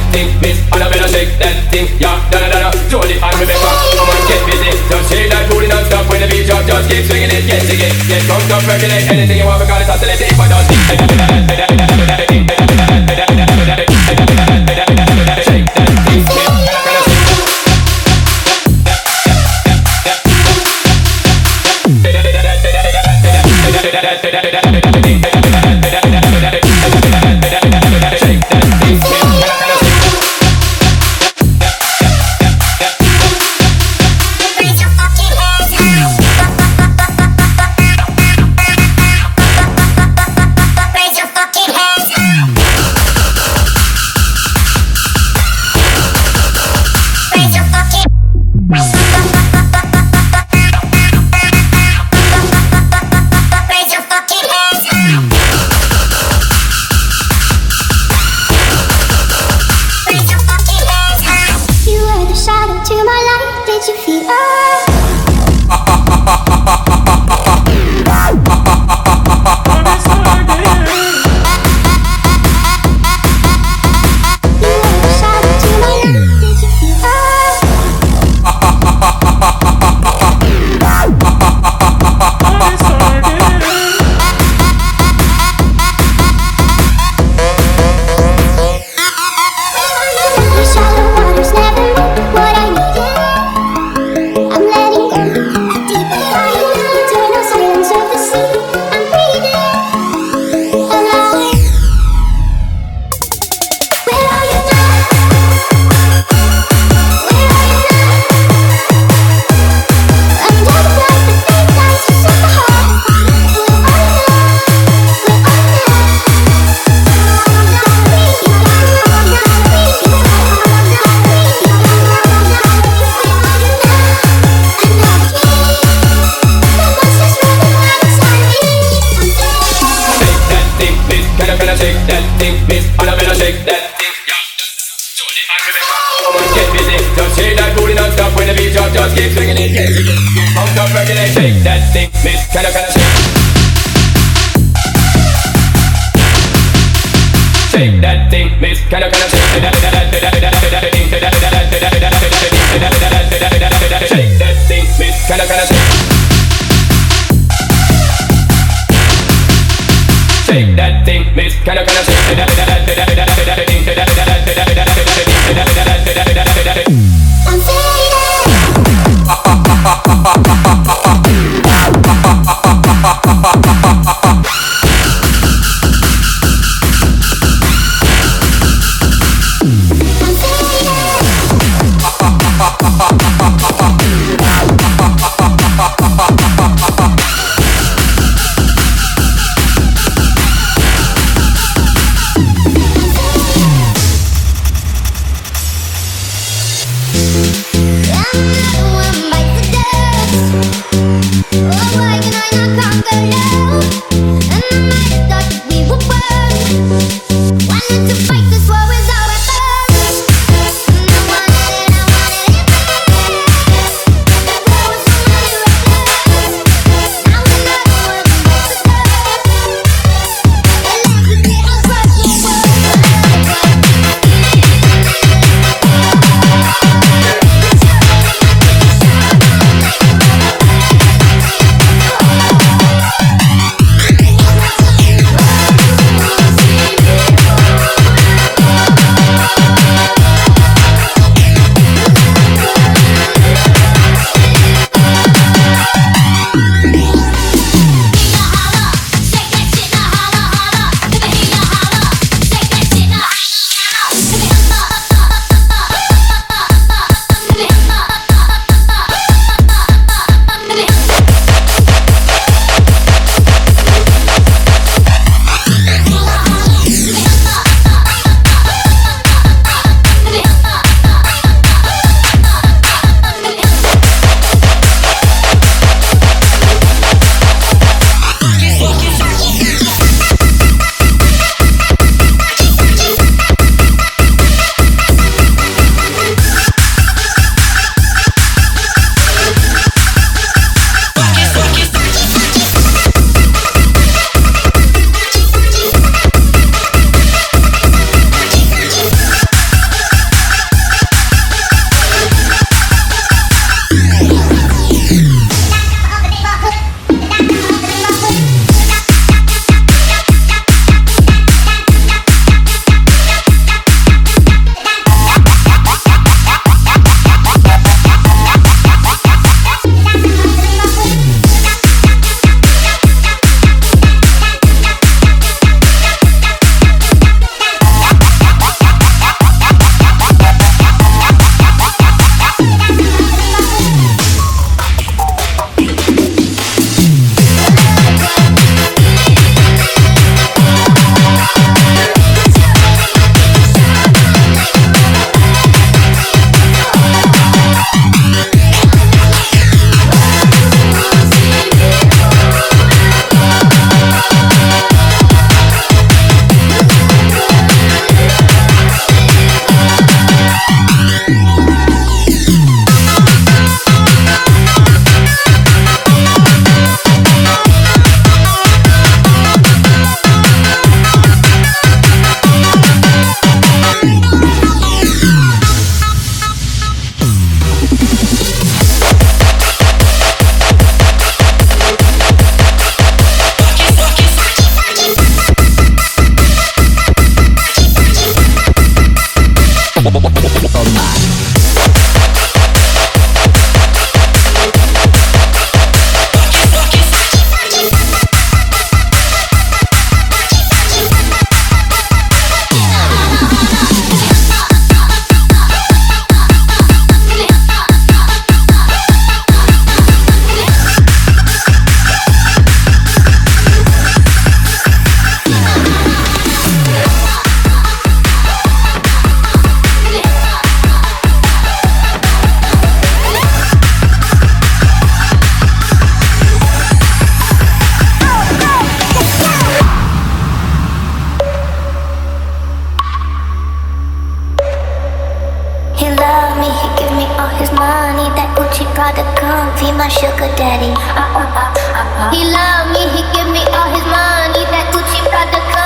thing, miss. And I better shake that thing, yeah, da-da-da-da. Jody and Rebecca, come on, get busy. Just shake that booty non-stop when the beat drop. Just keep swinging it, get jiggy. Get drunk, stop, percolate. Anything you want, because it's oscillate. If I don't think, shake that thing, miss. Just keep swinging it, yeah. Pump up, regulate, shake that thing, miss. Can I shake? Shake that thing, miss. Can I shake? Shake that thing, miss. Can I shake? Shake that thing, miss. Can I shake? I'm father, come be my sugar daddy. He love me, he give me all his money. That Gucci Prada.